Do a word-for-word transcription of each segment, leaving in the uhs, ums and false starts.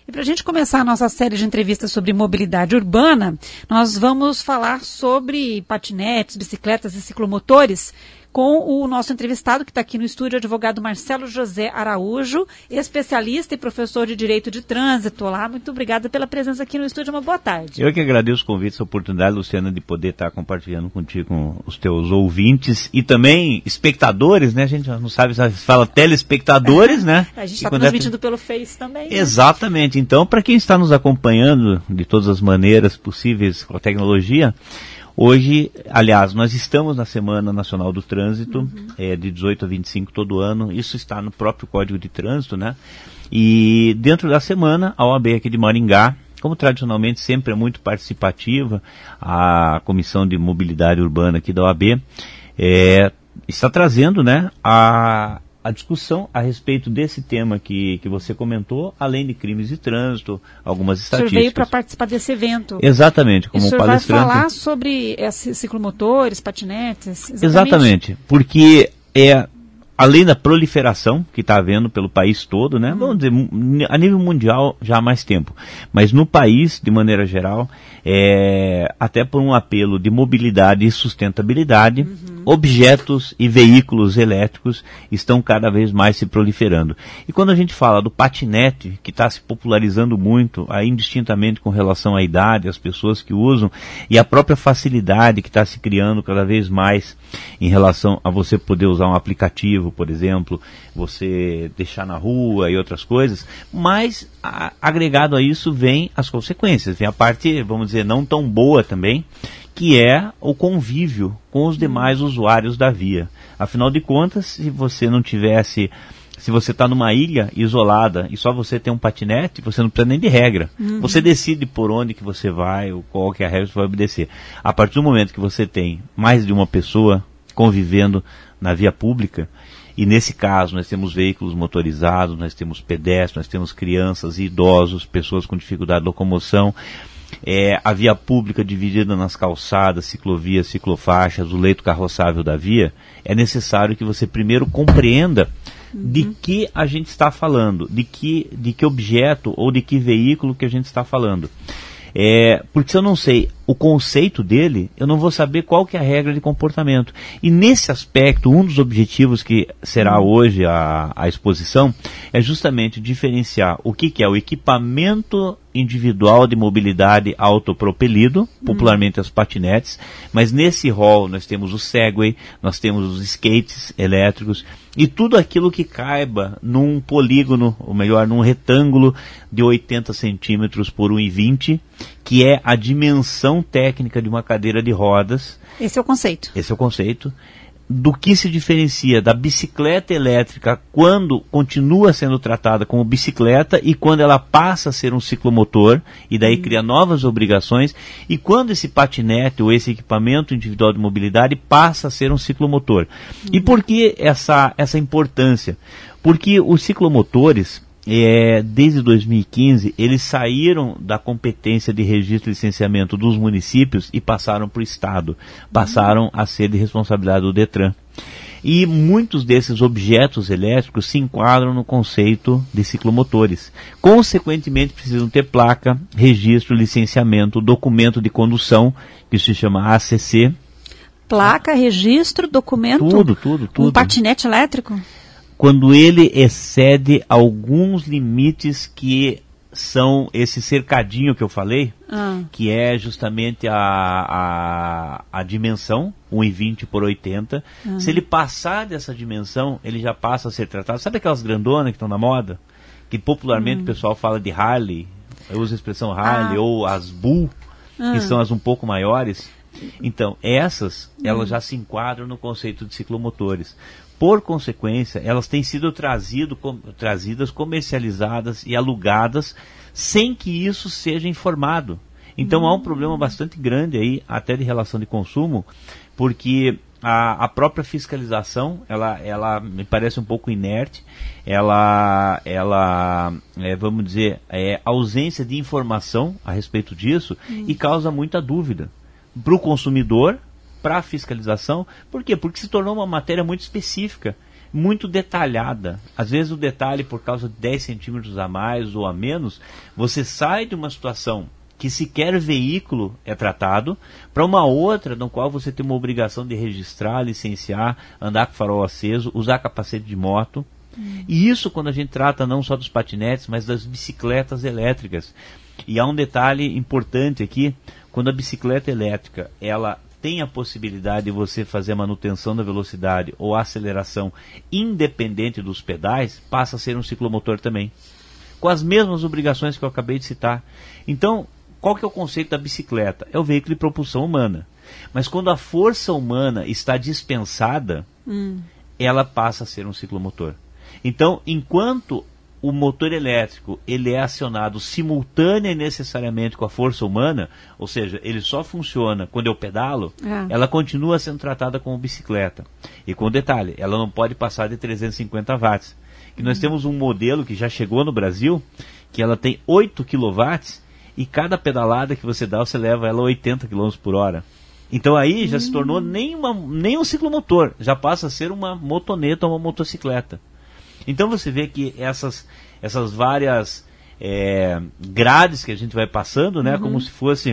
E para a gente começar a nossa série de entrevistas sobre mobilidade urbana, nós vamos falar sobre patinetes, bicicletas e ciclomotores com o nosso entrevistado que está aqui no estúdio, o advogado Marcelo José Araújo, especialista e professor de Direito de Trânsito. Olá, muito obrigada pela presença aqui no estúdio, uma boa tarde. Eu que agradeço o convite, essa oportunidade, Luciana, de poder estar compartilhando contigo com os teus ouvintes e também espectadores, né? A gente não sabe se fala telespectadores, né? A gente está transmitindo é... pelo Face também. Né? Exatamente. Então, para quem está nos acompanhando de todas as maneiras possíveis com a tecnologia, hoje, aliás, nós estamos na Semana Nacional do Trânsito, uhum. é, de dezoito a vinte e cinco todo ano, isso está no próprio Código de Trânsito, né? E dentro da semana, a O A B aqui de Maringá, como tradicionalmente sempre é muito participativa, a Comissão de Mobilidade Urbana aqui da O A B, é, está trazendo, né, a... a discussão a respeito desse tema que, que você comentou, além de crimes de trânsito, algumas estatísticas. O senhor veio para participar desse evento. Exatamente, como palestrante. O senhor vai falar sobre esses ciclomotores, patinetes? Exatamente, exatamente, porque é, além da proliferação que está havendo pelo país todo, né, hum. vamos dizer, a nível mundial já há mais tempo, mas no país, de maneira geral, é, até por um apelo de mobilidade e sustentabilidade, uhum. objetos e veículos elétricos estão cada vez mais se proliferando. E quando a gente fala do patinete, que está se popularizando muito, aí indistintamente com relação à idade, as pessoas que usam, e a própria facilidade que está se criando cada vez mais em relação a você poder usar um aplicativo, por exemplo, você deixar na rua e outras coisas, mas a, agregado a isso vem as consequências, vem a parte, vamos dizer, não tão boa também, que é o convívio com os demais usuários da via. Afinal de contas, se você não tivesse, se você está numa ilha isolada e só você tem um patinete, você não precisa nem de regra. Uhum. Você decide por onde que você vai, ou qual que é a regra que você vai obedecer. A partir do momento que você tem mais de uma pessoa convivendo na via pública, e nesse caso nós temos veículos motorizados, nós temos pedestres, nós temos crianças e idosos, pessoas com dificuldade de locomoção, é, a via pública dividida nas calçadas, ciclovias, ciclofaixas, o leito carroçável da via, é necessário que você primeiro compreenda uhum. de que a gente está falando, de que, de que objeto ou de que veículo que a gente está falando. É, porque se eu não sei o conceito dele, eu não vou saber qual que é a regra de comportamento. E nesse aspecto, um dos objetivos que será hoje a, a exposição é justamente diferenciar o que, que é o equipamento individual de mobilidade autopropelido, popularmente as patinetes, mas nesse rol nós temos o Segway, nós temos os skates elétricos e tudo aquilo que caiba num polígono, ou melhor, num retângulo de oitenta centímetros por um e vinte, que é a dimensão técnica de uma cadeira de rodas. Esse é o conceito. Esse é o conceito. Do que se diferencia da bicicleta elétrica quando continua sendo tratada como bicicleta e quando ela passa a ser um ciclomotor e daí hum. cria novas obrigações, e quando esse patinete ou esse equipamento individual de mobilidade passa a ser um ciclomotor. Hum. E por que essa, essa importância? Porque os ciclomotores, É, desde dois mil e quinze, eles saíram da competência de registro e licenciamento dos municípios e passaram para o Estado, passaram a ser de responsabilidade do Detran. E muitos desses objetos elétricos se enquadram no conceito de ciclomotores. Consequentemente, precisam ter placa, registro, licenciamento, documento de condução, que se chama A C C. Placa, registro, documento? Tudo, tudo, tudo. Um patinete elétrico? Quando ele excede alguns limites que são esse cercadinho que eu falei, ah. que é justamente a, a, a dimensão, um e vinte por oitenta. Ah. Se ele passar dessa dimensão, ele já passa a ser tratado. Sabe aquelas grandonas que estão na moda? Que popularmente hum. o pessoal fala de Harley, eu uso a expressão Harley, ah. ou as Bull, ah. que são as um pouco maiores. Então, essas, hum. elas já se enquadram no conceito de ciclomotores. Por consequência, elas têm sido trazido, com, trazidas, comercializadas e alugadas sem que isso seja informado. Então, hum. há um problema bastante grande aí, até de relação de consumo, porque a, a própria fiscalização, ela, ela me parece um pouco inerte, ela, ela é, vamos dizer, é ausência de informação a respeito disso hum. e causa muita dúvida para o consumidor, para a fiscalização. Por quê? Porque se tornou uma matéria muito específica. muito detalhada. Às vezes o detalhe, por causa de dez centímetros a mais ou a menos, você sai de uma situação que sequer veículo é tratado, para uma outra no qual você tem uma obrigação de registrar, licenciar, andar com farol aceso, usar capacete de moto. Hum. E isso quando a gente trata não só dos patinetes, mas das bicicletas elétricas. E há um detalhe importante aqui, quando a bicicleta elétrica ela tem a possibilidade de você fazer a manutenção da velocidade ou a aceleração independente dos pedais, passa a ser um ciclomotor também, com as mesmas obrigações que eu acabei de citar. Então, qual que é o conceito da bicicleta? É o veículo de propulsão humana. Mas quando a força humana está dispensada, hum. ela passa a ser um ciclomotor. Então, enquanto o motor elétrico ele é acionado simultânea e necessariamente com a força humana, ou seja, ele só funciona quando eu pedalo, é. ela continua sendo tratada como bicicleta. E com detalhe, ela não pode passar de trezentos e cinquenta watts. E nós hum. temos um modelo que já chegou no Brasil, que ela tem oito quilowatts, e cada pedalada que você dá, você leva ela a oitenta quilômetros por hora. Então aí já hum. se tornou nem, uma, nem um ciclomotor, já passa a ser uma motoneta ou uma motocicleta. Então você vê que essas, essas várias é, grades que a gente vai passando, né, uhum. como se fosse,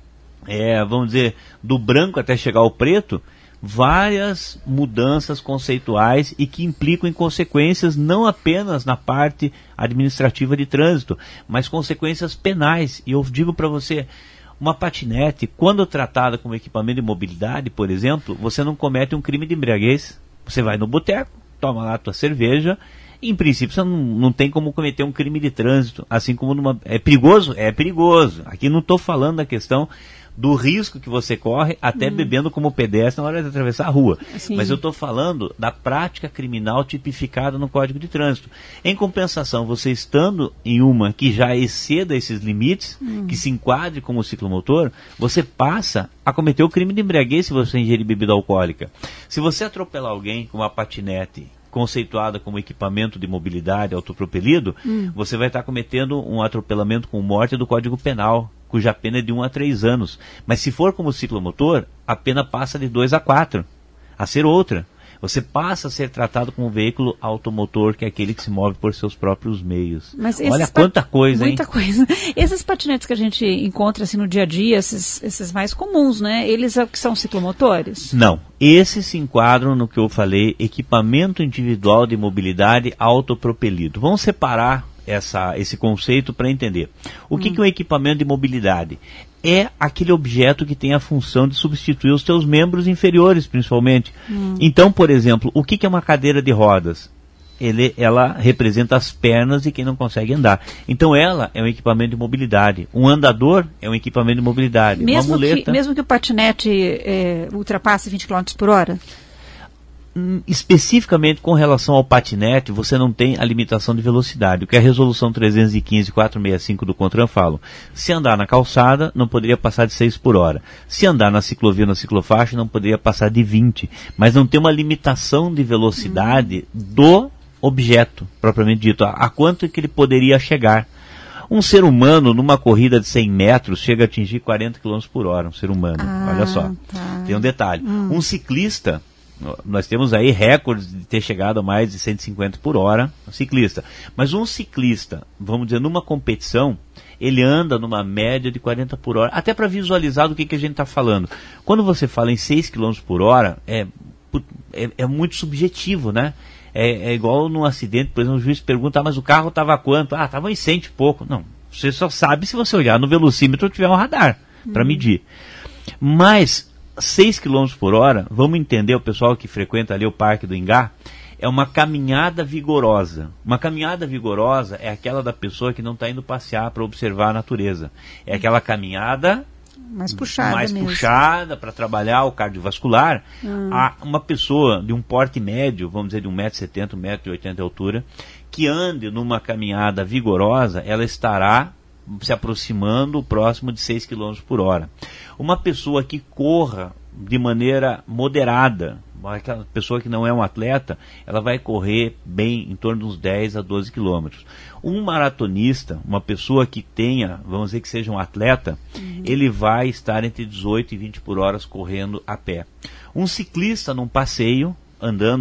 é, vamos dizer, do branco até chegar ao preto, várias mudanças conceituais e que implicam em consequências não apenas na parte administrativa de trânsito, mas consequências penais. E eu digo para você, uma patinete, quando tratada como equipamento de mobilidade, por exemplo, você não comete um crime de embriaguez. Você vai no boteco, toma lá a tua cerveja, e em princípio você não, não tem como cometer um crime de trânsito, assim como numa... É perigoso? É perigoso. Aqui não estou falando da questão do risco que você corre até hum. bebendo como pedestre na hora de atravessar a rua. Sim. Mas eu estou falando da prática criminal tipificada no Código de Trânsito. Em compensação, você estando em uma que já exceda esses limites, hum. que se enquadre como ciclomotor, você passa a cometer o crime de embriaguez se você ingerir bebida alcoólica. Se você atropelar alguém com uma patinete conceituada como equipamento de mobilidade autopropelido, hum. você vai estar cometendo um atropelamento com morte do Código Penal, cuja pena é de um a três anos. Mas se for como ciclomotor, a pena passa de dois a quatro, a ser outra. Você passa a ser tratado como um veículo automotor, que é aquele que se move por seus próprios meios. Mas olha quanta coisa, muita hein? Muita coisa. Esses patinetes que a gente encontra assim no dia a dia, esses, esses mais comuns, né? Eles são ciclomotores? Não. Esses se enquadram no que eu falei, equipamento individual de mobilidade autopropelido. Vamos separar essa, esse conceito para entender. O hum. que, que é um equipamento de mobilidade? É aquele objeto que tem a função de substituir os teus membros inferiores, principalmente. Hum. Então, por exemplo, o que, que é uma cadeira de rodas? Ele, ela representa as pernas de quem não consegue andar. Então, ela é um equipamento de mobilidade. Um andador é um equipamento de mobilidade. Mesmo, uma muleta... que, mesmo que o patinete é, ultrapasse vinte quilômetros por hora? Especificamente com relação ao patinete, você não tem a limitação de velocidade. O que a resolução trezentos e quinze ponto quatrocentos e sessenta e cinco do CONTRAN falam. Se andar na calçada, não poderia passar de seis por hora. Se andar na ciclovia, na ciclofaixa, não poderia passar de vinte. Mas não tem uma limitação de velocidade hum. do objeto, propriamente dito. A, a quanto que ele poderia chegar. Um ser humano, numa corrida de cem metros, chega a atingir quarenta quilômetros por hora. Um ser humano. Ah, olha só. Tá. Tem um detalhe. Hum. Um ciclista... Nós temos aí recordes de ter chegado a mais de cento e cinquenta por hora, um ciclista. Mas um ciclista, vamos dizer, numa competição, ele anda numa média de quarenta por hora. Até para visualizar do que, que a gente está falando. Quando você fala em seis quilômetros por hora, é, é, é muito subjetivo, né? É, é igual num acidente, por exemplo, o juiz pergunta, ah, mas o carro estava quanto? Ah, estava em cento e pouco. Não, você só sabe se você olhar no velocímetro ou tiver um radar para uhum. medir. Mas... seis quilômetros por hora, vamos entender, o pessoal que frequenta ali o Parque do Ingá, é uma caminhada vigorosa. Uma caminhada vigorosa é aquela da pessoa que não está indo passear para observar a natureza. É aquela caminhada mais puxada, mais mesmo. puxada para trabalhar o cardiovascular. Hum. A uma pessoa de um porte médio, vamos dizer de um metro e setenta, um metro e oitenta de altura, que ande numa caminhada vigorosa, ela estará se aproximando próximo de seis quilômetros por hora. Uma pessoa que corra de maneira moderada, aquela pessoa que não é um atleta, ela vai correr bem em torno de uns dez a doze quilômetros. Um maratonista, uma pessoa que tenha, vamos dizer que seja um atleta, uhum. ele vai estar entre dezoito e vinte por hora correndo a pé. Um ciclista num passeio, andando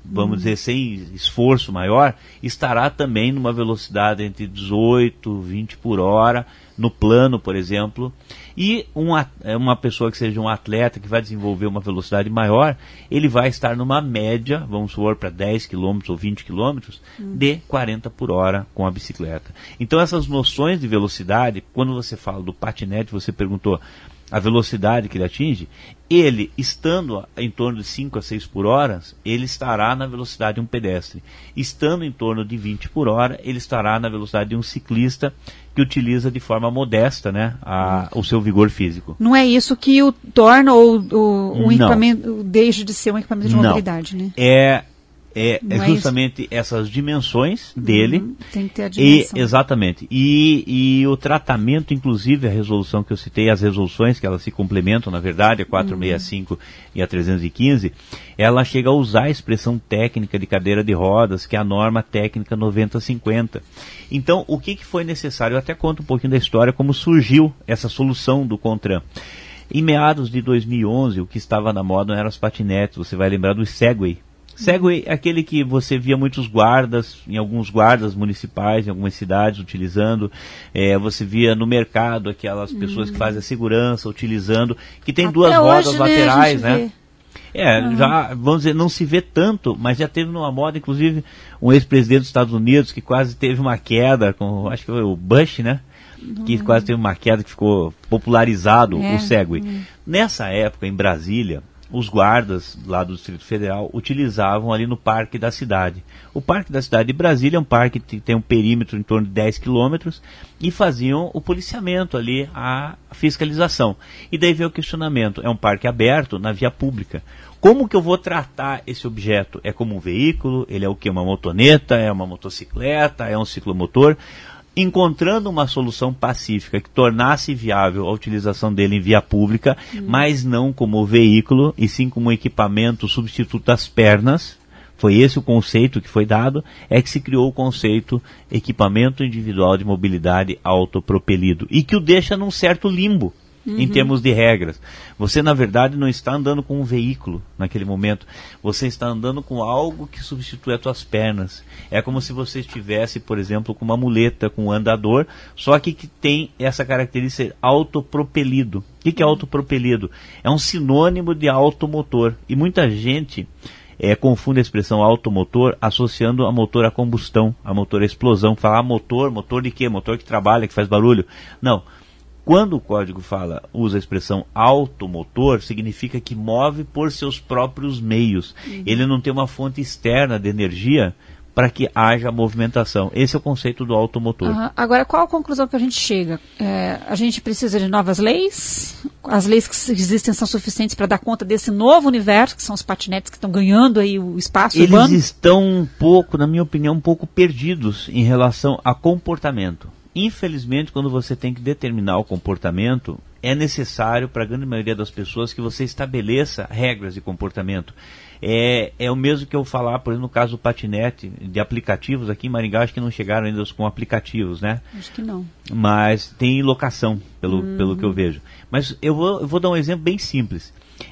vamos hum. dizer, sem esforço maior, estará também numa velocidade entre dezoito, vinte por hora, no plano, por exemplo. E uma, uma pessoa que seja um atleta, que vai desenvolver uma velocidade maior, ele vai estar numa média, vamos supor, para dez quilômetros ou vinte quilômetros, hum. de quarenta por hora com a bicicleta. Então essas noções de velocidade, quando você fala do patinete, você perguntou a velocidade que ele atinge, ele, estando em torno de cinco a seis por hora, ele estará na velocidade de um pedestre. Estando em torno de vinte por hora, ele estará na velocidade de um ciclista que utiliza de forma modesta, né, a, o seu vigor físico. Não é isso que o torna ou o, o equipamento deixa de ser um equipamento de mobilidade, Não. né? É... É, é justamente é essas dimensões dele. Uhum, tem que ter a dimensão. E, exatamente. E, e o tratamento, inclusive a resolução que eu citei, as resoluções que elas se complementam, na verdade, a quatrocentos e sessenta e cinco uhum. e a trezentos e quinze, ela chega a usar a expressão técnica de cadeira de rodas, que é a norma técnica noventa cinquenta. Então, o que, que foi necessário? Eu até conto um pouquinho da história, como surgiu essa solução do CONTRAN. Em meados de dois mil e onze, o que estava na moda não eram os patinetes, você vai lembrar do Segway. Segway é aquele que você via muitos guardas, em alguns guardas municipais, em algumas cidades utilizando, é, você via no mercado aquelas pessoas uhum. que fazem a segurança utilizando, que tem Até duas rodas hoje, laterais, né? né? É, uhum. já, vamos dizer, não se vê tanto, mas já teve numa moda, inclusive, um ex-presidente dos Estados Unidos que quase teve uma queda, com, acho que foi o Bush, né? Uhum. Que quase teve uma queda, que ficou popularizado é. o Segway. Uhum. Nessa época, em Brasília, os guardas lá do Distrito Federal utilizavam ali no Parque da Cidade. O Parque da Cidade de Brasília é um parque que tem um perímetro em torno de dez quilômetros e faziam o policiamento ali, a fiscalização. E daí veio o questionamento, é um parque aberto na via pública. Como que eu vou tratar esse objeto? É como um veículo? Ele é o que? Uma motoneta? É uma motocicleta? É um ciclomotor? Encontrando uma solução pacífica que tornasse viável a utilização dele em via pública, hum. mas não como veículo, e sim como equipamento substituto das pernas, foi esse o conceito que foi dado, é que se criou o conceito equipamento individual de mobilidade autopropelido, e que o deixa num certo limbo. Uhum. Em termos de regras. Você, na verdade, não está andando com um veículo naquele momento. Você está andando com algo que substitui as suas pernas. É como se você estivesse, por exemplo, com uma muleta, com um andador, só que, que tem essa característica de autopropelido. O que, que é autopropelido? É um sinônimo de automotor. E muita gente é, confunde a expressão automotor associando a motor a combustão, a motor a explosão. Falar motor, motor de quê? Motor que trabalha, que faz barulho. Não. Quando o código fala, usa a expressão automotor, significa que move por seus próprios meios. Uhum. Ele não tem uma fonte externa de energia para que haja movimentação. Esse é o conceito do automotor. Uhum. Agora, qual a conclusão que a gente chega? É, a gente precisa de novas leis? As leis que existem são suficientes para dar conta desse novo universo, que são os patinetes que estão ganhando aí o espaço Eles urbano? Eles estão um pouco, na minha opinião, um pouco perdidos em relação a comportamento. Infelizmente, quando você tem que determinar o comportamento, é necessário para a grande maioria das pessoas que você estabeleça regras de comportamento. É, é o mesmo que eu falar, por exemplo, no caso do patinete, de aplicativos, aqui em Maringá acho que não chegaram ainda com aplicativos, né? Acho que não. Mas tem locação, pelo, uhum. pelo que eu vejo. Mas eu vou, eu vou dar um exemplo bem simples.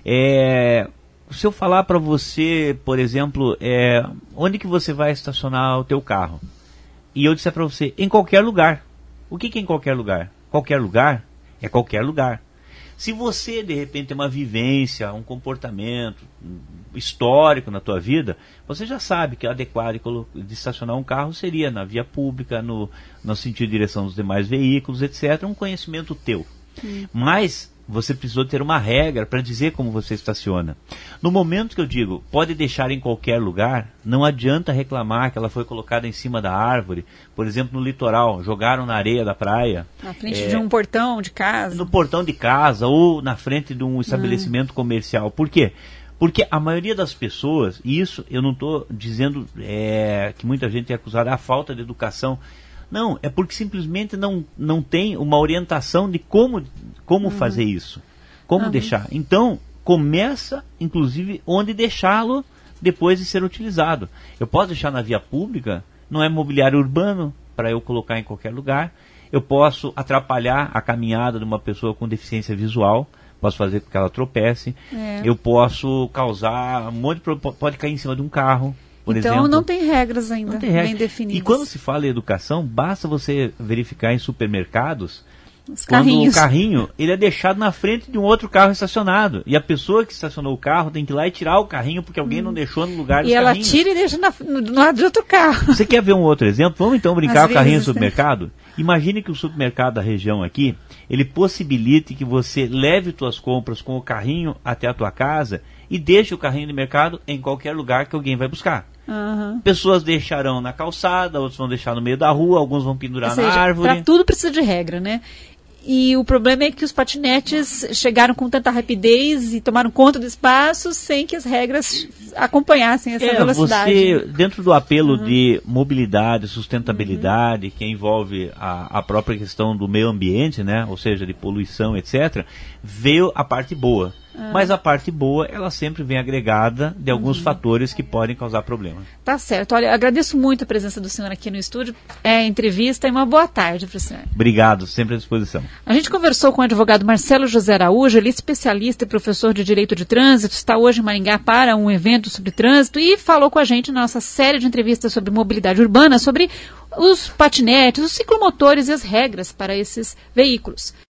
É, se eu falar para você, por exemplo, é, onde que você vai estacionar o teu carro? E eu disser para você, em qualquer lugar. O que, que é em qualquer lugar? Qualquer lugar é qualquer lugar. Se você, de repente, tem uma vivência, um comportamento histórico na tua vida, você já sabe que o adequado de estacionar um carro seria na via pública, no, no sentido de direção dos demais veículos, etcétera. Um conhecimento teu. Hum. Mas você precisou ter uma regra para dizer como você estaciona. No momento que eu digo, pode deixar em qualquer lugar, não adianta reclamar que ela foi colocada em cima da árvore, por exemplo, no litoral, jogaram na areia da praia. Na frente é, de um portão de casa. No portão de casa ou na frente de um estabelecimento hum. comercial. Por quê? Porque a maioria das pessoas, e isso eu não estou dizendo é, que muita gente é acusada da falta de educação. Não, é porque simplesmente não, não tem uma orientação de como, como uhum. fazer isso, como uhum. deixar. Então, começa, inclusive, onde deixá-lo depois de ser utilizado. Eu posso deixar na via pública, não é mobiliário urbano para eu colocar em qualquer lugar. Eu posso atrapalhar a caminhada de uma pessoa com deficiência visual, posso fazer com que ela tropece, É. eu posso causar um monte de problema, pode cair em cima de um carro, por então, exemplo. não tem regras ainda Não tem regra. bem definidas. E quando se fala em educação, basta você verificar em supermercados, Os quando carrinhos. o carrinho ele é deixado na frente de um outro carro estacionado. E a pessoa que estacionou o carro tem que ir lá e tirar o carrinho porque alguém hum. não deixou no lugar dos E ela carrinhos. tira e deixa na, no, no lado de outro carro. Você quer ver um outro exemplo? Vamos então brincar Às com o carrinho vezes, no supermercado? Né? Imagine que o supermercado da região aqui, ele possibilite que você leve suas compras com o carrinho até a tua casa e deixe o carrinho de mercado em qualquer lugar que alguém vai buscar. Uhum. Pessoas deixarão na calçada, outros vão deixar no meio da rua, alguns vão pendurar Ou seja, na árvore. Para tudo precisa de regra, né? E o problema é que os patinetes chegaram com tanta rapidez e tomaram conta do espaço sem que as regras acompanhassem essa é, velocidade. Você, dentro do apelo uhum. de mobilidade, sustentabilidade, uhum. que envolve a, a própria questão do meio ambiente, né? Ou seja, de poluição, etcétera, veio a parte boa. Ah. Mas a parte boa, ela sempre vem agregada de alguns uhum. fatores que podem causar problema. Tá certo. Olha, agradeço muito a presença do senhor aqui no estúdio, é a entrevista e uma boa tarde para o senhor. Obrigado, sempre à disposição. A gente conversou com o advogado Marcelo José Araújo, ele é especialista e professor de Direito de Trânsito, está hoje em Maringá para um evento sobre trânsito e falou com a gente na nossa série de entrevistas sobre mobilidade urbana, sobre os patinetes, os ciclomotores e as regras para esses veículos.